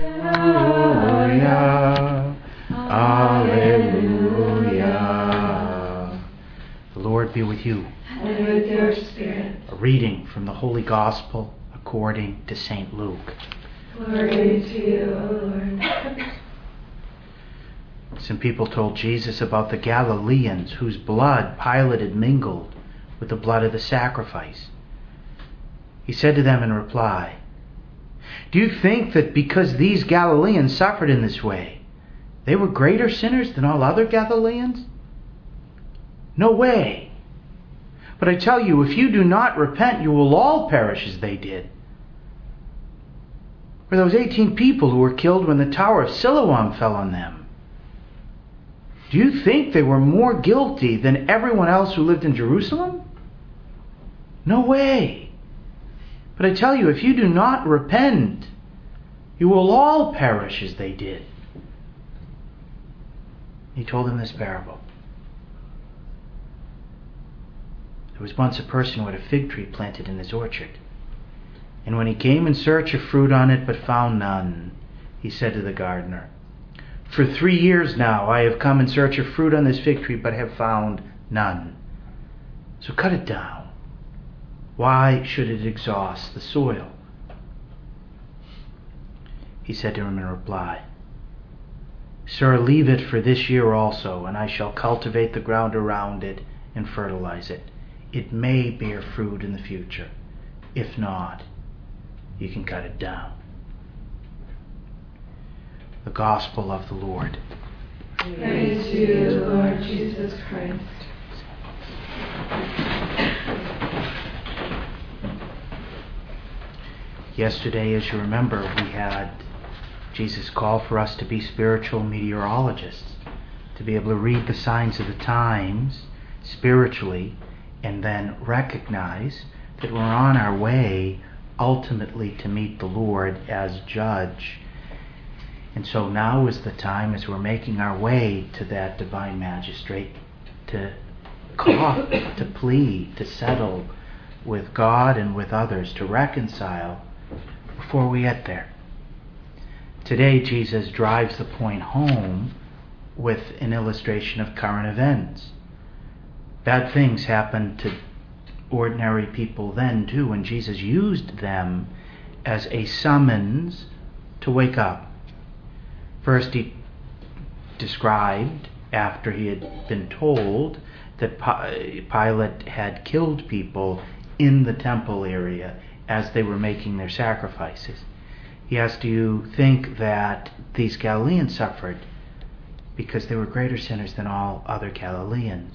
Alleluia. Alleluia. The Lord be with you. And with your spirit. A reading from the Holy Gospel according to St. Luke. Glory to you, O Lord. Some people told Jesus about the Galileans whose blood Pilate had mingled with the blood of the sacrifice. He said to them in reply, "Do you think that because these Galileans suffered in this way, they were greater sinners than all other Galileans? No way. But I tell you, if you do not repent, you will all perish as they did. Or those 18 people who were killed when the Tower of Siloam fell on them. Do you think they were more guilty than everyone else who lived in Jerusalem? No way. But I tell you, if you do not repent, you will all perish as they did." He told them this parable. There was once a person who had a fig tree planted in his orchard. And when he came in search of fruit on it but found none, he said to the gardener, "For 3 years now I have come in search of fruit on this fig tree but have found none. So cut it down. Why should it exhaust the soil?" He said to him in reply, "Sir, leave it for this year also, and I shall cultivate the ground around it and fertilize it. It may bear fruit in the future. If not, you can cut it down." The Gospel of the Lord. Praise to you, Lord Jesus Christ. Yesterday, as you remember, we had Jesus call for us to be spiritual meteorologists, to be able to read the signs of the times spiritually and then recognize that we're on our way ultimately to meet the Lord as judge. And so now is the time, as we're making our way to that divine magistrate, to call, to plead, to settle with God and with others, to reconcile before we get there. Today, Jesus drives the point home with an illustration of current events. Bad things happened to ordinary people then too, and Jesus used them as a summons to wake up. First, he described, after he had been told that Pilate had killed people in the temple area as they were making their sacrifices. He asked, "Do you think that these Galileans suffered because they were greater sinners than all other Galileans?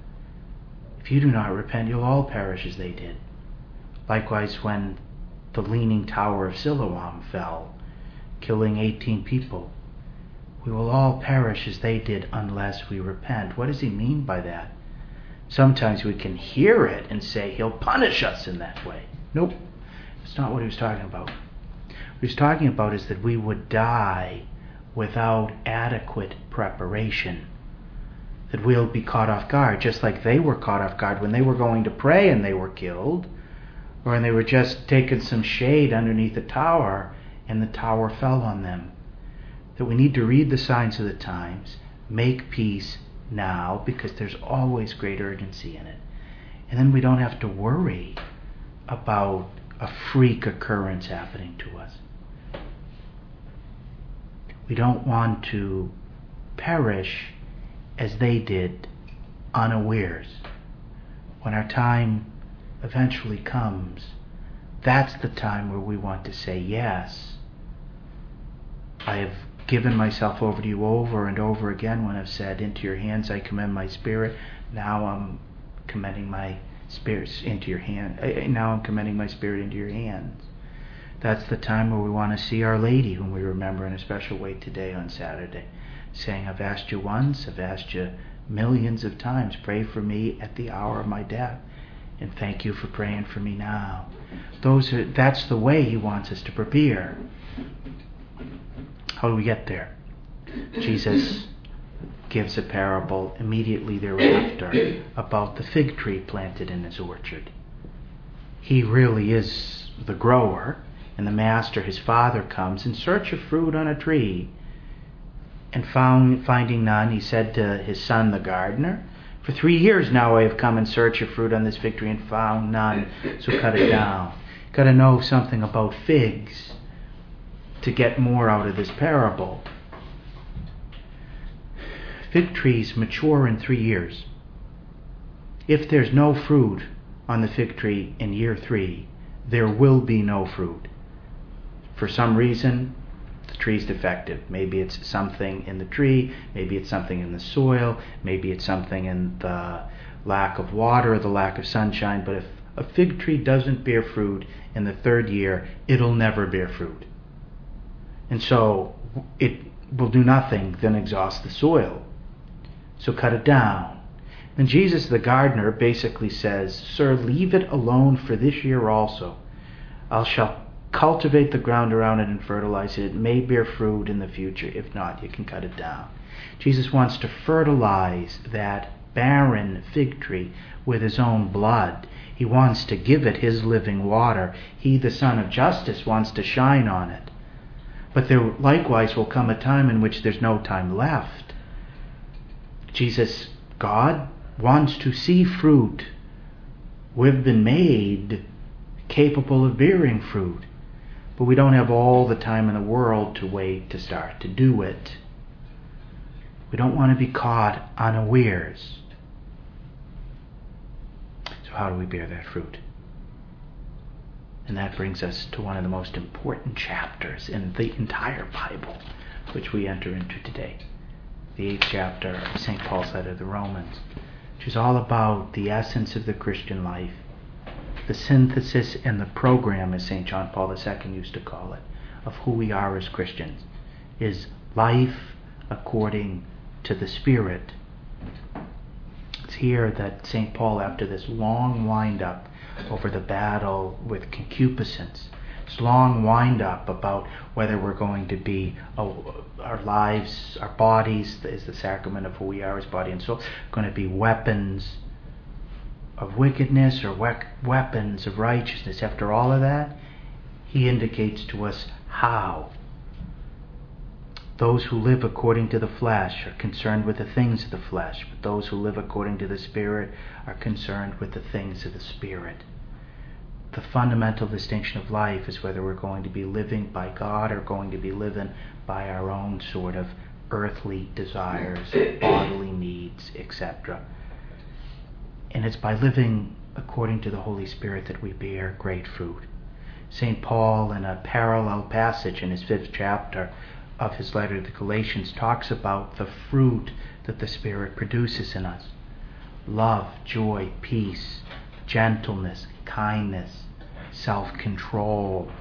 If you do not repent, you'll all perish as they did. Likewise, when the leaning tower of Siloam fell, killing 18 people, we will all perish as they did unless we repent." What does he mean by that? Sometimes we can hear it and say, he'll punish us in that way. Nope, that's not what he was talking about. What he's talking about is that we would die without adequate preparation. That we'll be caught off guard, just like they were caught off guard when they were going to pray and they were killed, or when they were just taking some shade underneath the tower and the tower fell on them. That we need to read the signs of the times, make peace now, because there's always great urgency in it. And then we don't have to worry about a freak occurrence happening to us. We don't want to perish as they did, unawares. When our time eventually comes, that's the time where we want to say, "Yes, I have given myself over to you," over and over again when I've said, "Into your hands I commend my spirit." Now I'm commending my spirit into your hand. Now I'm commending my spirit into your hands. That's the time where we want to see Our Lady, whom we remember in a special way today on Saturday, saying, "I've asked you once, I've asked you millions of times, pray for me at the hour of my death, and thank you for praying for me now." That's the way he wants us to prepare. How do we get there? Jesus gives a parable immediately thereafter about the fig tree planted in his orchard. He really is the grower, And the master, his father, comes in search of fruit on a tree. And finding none, he said to his son, the gardener, "For 3 years now I have come in search of fruit on this fig tree and found none, so cut it down." Got to know something about figs to get more out of this parable. Fig trees mature in 3 years. If there's no fruit on the fig tree in year 3, there will be no fruit. For some reason, the tree's defective. Maybe it's something in the tree, maybe it's something in the soil, maybe it's something in the lack of water or the lack of sunshine. But if a fig tree doesn't bear fruit in the 3rd year, it'll never bear fruit. And so it will do nothing than exhaust the soil. So cut it down. And Jesus the gardener basically says, "Sir, leave it alone for this year also. I shall cultivate the ground around it and fertilize it. It may bear fruit in the future. If not, you can cut it down." Jesus wants to fertilize that barren fig tree with his own blood. He wants to give it his living water. He, the Son of Justice, wants to shine on it. But there likewise will come a time in which there's no time left. Jesus, God, wants to see fruit. We've been made capable of bearing fruit, but we don't have all the time in the world to wait to start to do it. We don't want to be caught unawares. So how do we bear that fruit? And that brings us to one of the most important chapters in the entire Bible, which we enter into today. The 8th chapter of St. Paul's letter to the Romans, which is all about the essence of the Christian life, the synthesis and the program, as St. John Paul II used to call it, of who we are as Christians, is life according to the Spirit. It's here that St. Paul, after this long wind-up over the battle with concupiscence, this long wind-up about whether we're going to be, our lives, our bodies is the sacrament of who we are as body and soul, going to be weapons of wickedness or weapons of righteousness. After all of that, he indicates to us how. Those who live according to the flesh are concerned with the things of the flesh, but those who live according to the Spirit are concerned with the things of the Spirit. The fundamental distinction of life is whether we're going to be living by God or going to be living by our own sort of earthly desires, bodily needs, etc. And it's by living according to the Holy Spirit that we bear great fruit. St. Paul, in a parallel passage in his 5th chapter of his letter to the Galatians, talks about the fruit that the Spirit produces in us. Love, joy, peace, gentleness, kindness, self-control.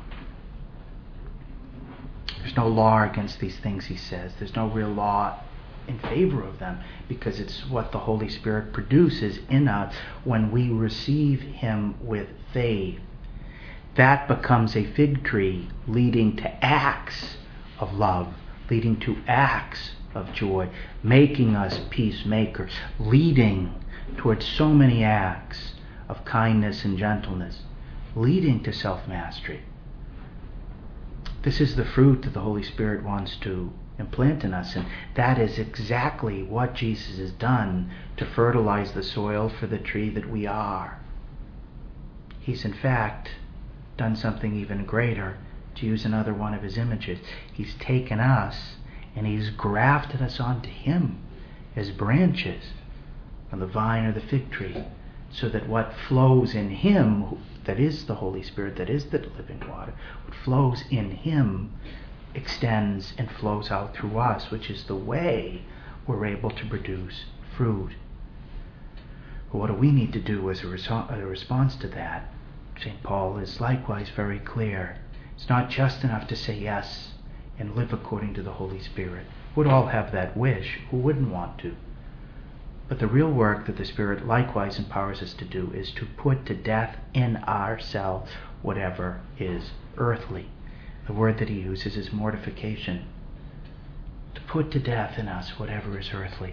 There's no law against these things, he says. There's no real law in favor of them, because it's what the Holy Spirit produces in us when we receive him with faith. That becomes a fig tree leading to acts of love, leading to acts of joy, making us peacemakers, leading towards so many acts of kindness and gentleness, leading to self-mastery. This is the fruit that the Holy Spirit wants to implant in us, and that is exactly what Jesus has done to fertilize the soil for the tree that we are. He's in fact done something even greater. To use another one of his images, he's taken us and he's grafted us onto him as branches on the vine or the fig tree, so that what flows in him, that is the Holy Spirit, that is the living water, what flows in him extends and flows out through us, which is the way we're able to produce fruit. But what do we need to do as a response to that? St. Paul is likewise very clear. It's not just enough to say yes and live according to the Holy Spirit. We'd all have that wish. Who wouldn't want to? But the real work that the Spirit likewise empowers us to do is to put to death in ourselves whatever is earthly. The word that he uses is mortification. To put to death in us whatever is earthly.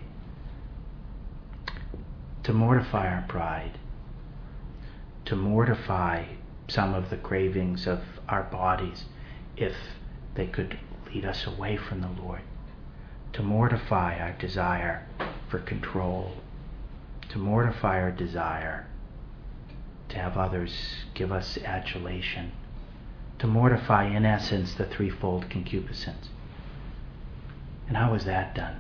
To mortify our pride. To mortify some of the cravings of our bodies if they could lead us away from the Lord, to mortify our desire for control, to mortify our desire to have others give us adulation, to mortify, in essence, the threefold concupiscence. And how is that done?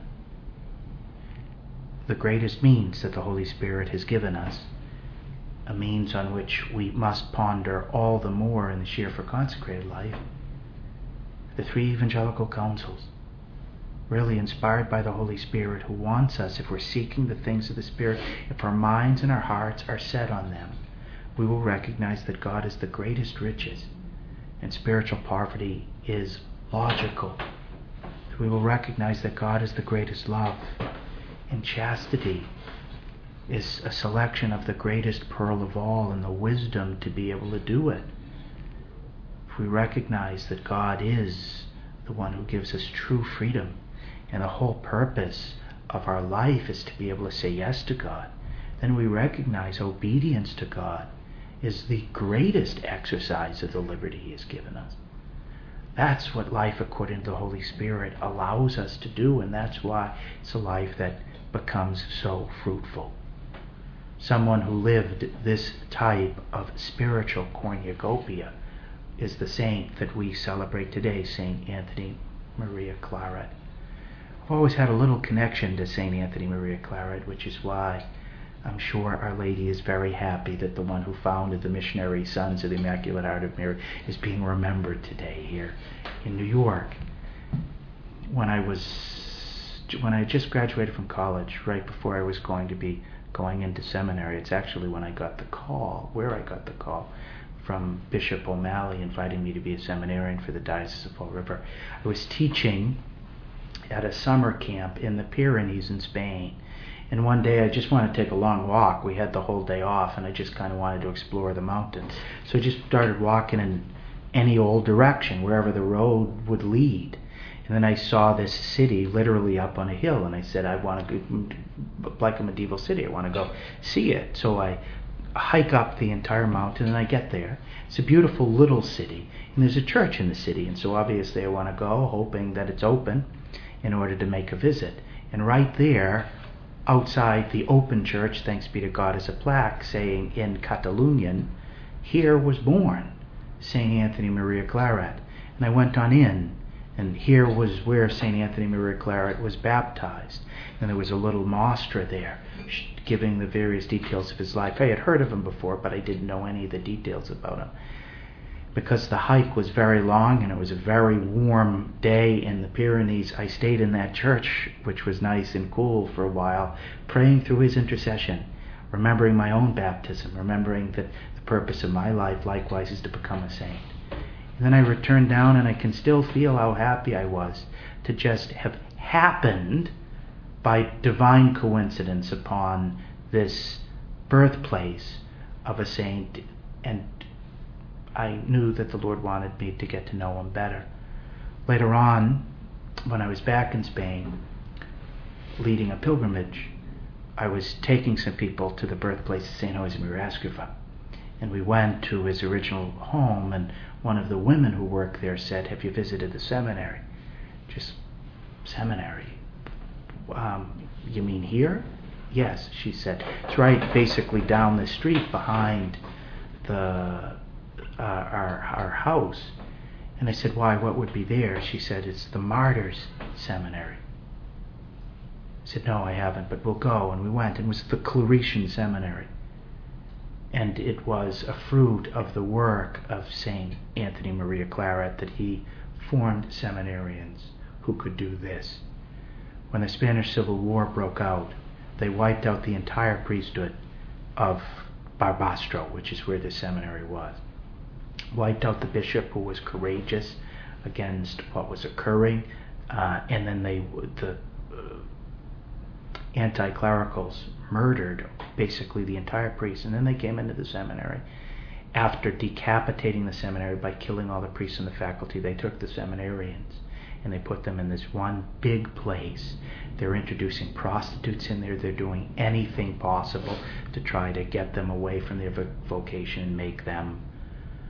The greatest means that the Holy Spirit has given us, a means on which we must ponder all the more in the Shir for Consecrated Life, the three evangelical counsels, really inspired by the Holy Spirit, who wants us, if we're seeking the things of the Spirit, if our minds and our hearts are set on them, we will recognize that God is the greatest riches and spiritual poverty is logical. We will recognize that God is the greatest love, and chastity is a selection of the greatest pearl of all, and the wisdom to be able to do it. If we recognize that God is the one who gives us true freedom, and the whole purpose of our life is to be able to say yes to God, then we recognize obedience to God is the greatest exercise of the liberty He has given us. That's what life according to the Holy Spirit allows us to do, and that's why it's a life that becomes so fruitful. Someone who lived this type of spiritual cornucopia is the saint that we celebrate today, St. Anthony Maria Claret. I've always had a little connection to St. Anthony Maria Claret, which is why I'm sure Our Lady is very happy that the one who founded the Missionary Sons of the Immaculate Heart of Mary is being remembered today here in New York. When I had just graduated from college, right before I was going to be going into seminary, it's actually when I got the call, from Bishop O'Malley inviting me to be a seminarian for the Diocese of Fall River. I was teaching at a summer camp in the Pyrenees in Spain. And one day I just wanted to take a long walk. We had the whole day off, and I just kind of wanted to explore the mountains. So I just started walking in any old direction, wherever the road would lead. And then I saw this city literally up on a hill, and I said, I want to go, like a medieval city, I want to go see it. So I hike up the entire mountain, and I get there. It's a beautiful little city, and there's a church in the city, and so obviously I want to go, hoping that it's open in order to make a visit. And right there, outside the open church, thanks be to God, is a plaque saying in Catalonian, "Here was born St. Anthony Maria Claret." And I went on in, and here was where St. Anthony Maria Claret was baptized. And there was a little mostra there giving the various details of his life. I had heard of him before, but I didn't know any of the details about him. Because the hike was very long and it was a very warm day in the Pyrenees, I stayed in that church, which was nice and cool, for a while, praying through his intercession, remembering my own baptism, remembering that the purpose of my life likewise is to become a saint. And then I returned down, and I can still feel how happy I was to just have happened by divine coincidence upon this birthplace of a saint, and I knew that the Lord wanted me to get to know him better. Later on, when I was back in Spain, leading a pilgrimage, I was taking some people to the birthplace of St. Josemaria Escrivá. And we went to his original home, and one of the women who worked there said, "Have you visited the seminary?" Just, seminary? You mean here? Yes, she said. It's right basically down the street behind our house. And I said, "Why, what would be there?" She said, "It's the Martyrs Seminary." I said, "No, I haven't, but we'll go." And we went, and it was the Claretian Seminary. And it was a fruit of the work of St. Anthony Maria Claret that he formed seminarians who could do this. When the Spanish Civil War broke out, they wiped out the entire priesthood of Barbastro, which is where the seminary was. Wiped out the bishop, who was courageous against what was occurring, and then the anti-clericals murdered basically the entire priest, and then they came into the seminary. After decapitating the seminary by killing all the priests in the faculty, they took the seminarians and they put them in this one big place. They're introducing prostitutes in there. They're doing anything possible to try to get them away from their vocation and make them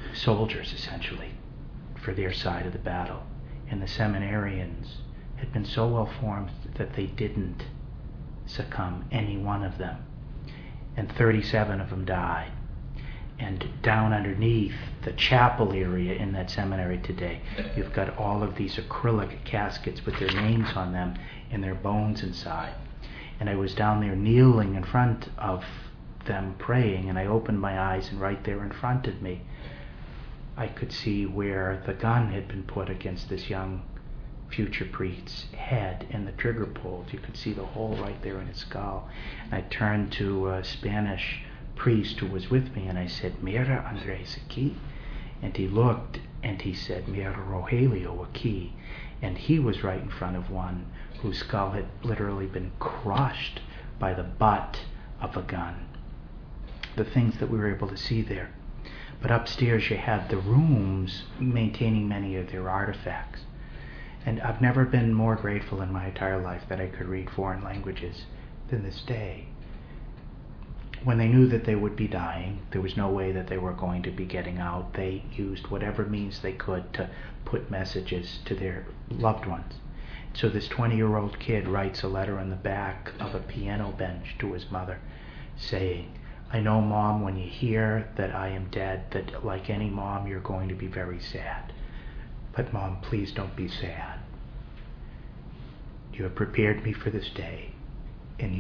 soldiers, essentially, for their side of the battle. And the seminarians had been so well formed that they didn't succumb, any one of them. And 37 of them died. And down underneath the chapel area in that seminary today, you've got all of these acrylic caskets with their names on them and their bones inside. And I was down there kneeling in front of them praying, and I opened my eyes, and right there in front of me I could see where the gun had been put against this young future priest's head, and the trigger pulled. You could see the hole right there in his skull. And I turned to a Spanish priest who was with me, and I said, "Mira, Andres, aquí." And he looked, and he said, "Mira, Rogelio, aquí." And he was right in front of one whose skull had literally been crushed by the butt of a gun. The things that we were able to see there. But upstairs you had the rooms maintaining many of their artifacts. And I've never been more grateful in my entire life that I could read foreign languages than this day. When they knew that they would be dying, there was no way that they were going to be getting out. They used whatever means they could to put messages to their loved ones. So this 20-year-old kid writes a letter on the back of a piano bench to his mother saying, "I know, Mom, when you hear that I am dead, that like any mom, you're going to be very sad. But Mom, please don't be sad. You have prepared me for this day, and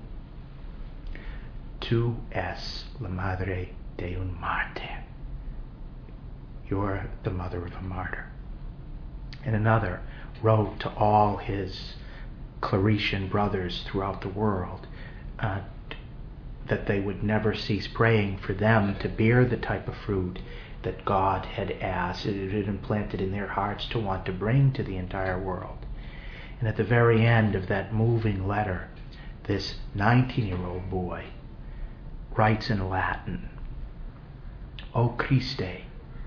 tú es la madre de un mártir. You're the mother of a martyr." And another wrote to all his Claretian brothers throughout the world that they would never cease praying for them to bear the type of fruit that God had asked, it had implanted in their hearts to want to bring to the entire world. And at the very end of that moving letter, this 19-year-old boy writes in Latin, "O Christe,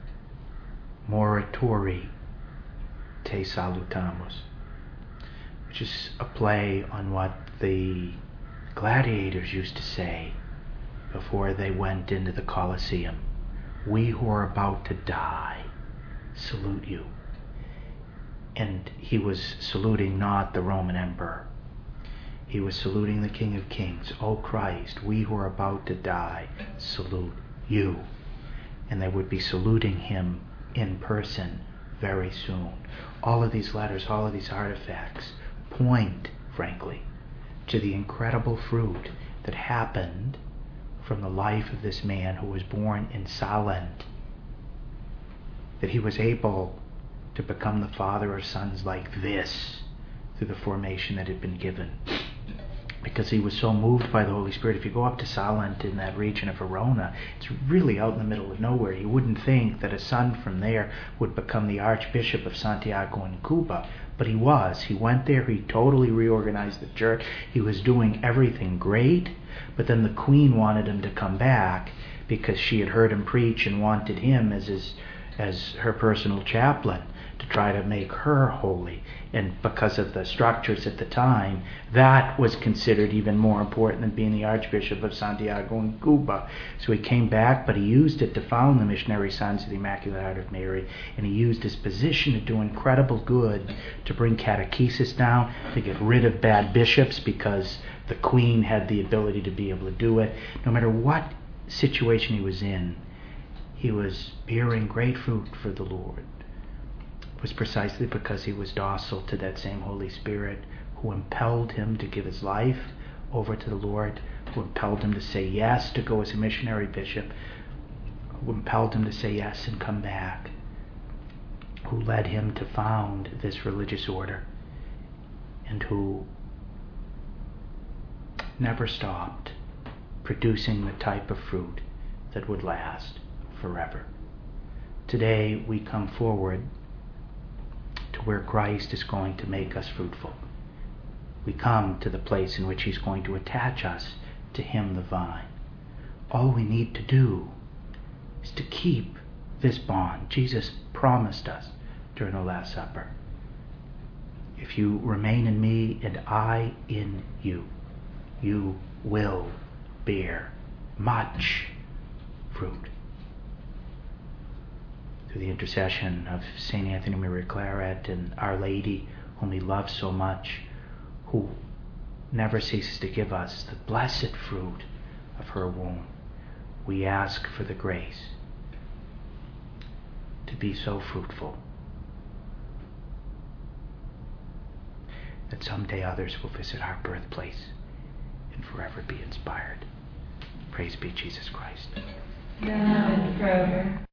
moratori te salutamus," which is a play on what the gladiators used to say before they went into the Colosseum. "We who are about to die salute you." And he was saluting not the Roman emperor. He was saluting the King of Kings. "O Christ, we who are about to die salute you." And they would be saluting him in person very soon. All of these letters, all of these artifacts point, frankly, to the incredible fruit that happened from the life of this man who was born in Salent. That he was able to become the father of sons like this through the formation that had been given. Because he was so moved by the Holy Spirit. If you go up to Salent in that region of Verona, it's really out in the middle of nowhere. You wouldn't think that a son from there would become the Archbishop of Santiago in Cuba. But he was. He went there. He totally reorganized the church. He was doing everything great. But then the Queen wanted him to come back because she had heard him preach and wanted him as her personal chaplain to try to make her holy. And because of the structures at the time, that was considered even more important than being the Archbishop of Santiago in Cuba. So he came back, but he used it to found the Missionary Sons of the Immaculate Heart of Mary, and he used his position to do incredible good, to bring catechesis down, to get rid of bad bishops, because the Queen had the ability to be able to do it. No matter what situation he was in, he was bearing great fruit for the Lord. Was precisely because he was docile to that same Holy Spirit who impelled him to give his life over to the Lord, who impelled him to say yes to go as a missionary bishop, who impelled him to say yes and come back, who led him to found this religious order, and who never stopped producing the type of fruit that would last forever. Today we come forward to where Christ is going to make us fruitful. We come to the place in which he's going to attach us to him, the vine. All we need to do is to keep this bond. Jesus promised us during the Last Supper, "If you remain in me and I in you, you will bear much fruit." through the intercession of St. Anthony Maria Claret and Our Lady, whom we love so much, who never ceases to give us the blessed fruit of her womb, we ask for the grace to be so fruitful that someday others will visit our birthplace and forever be inspired. Praise be Jesus Christ. Now and forever.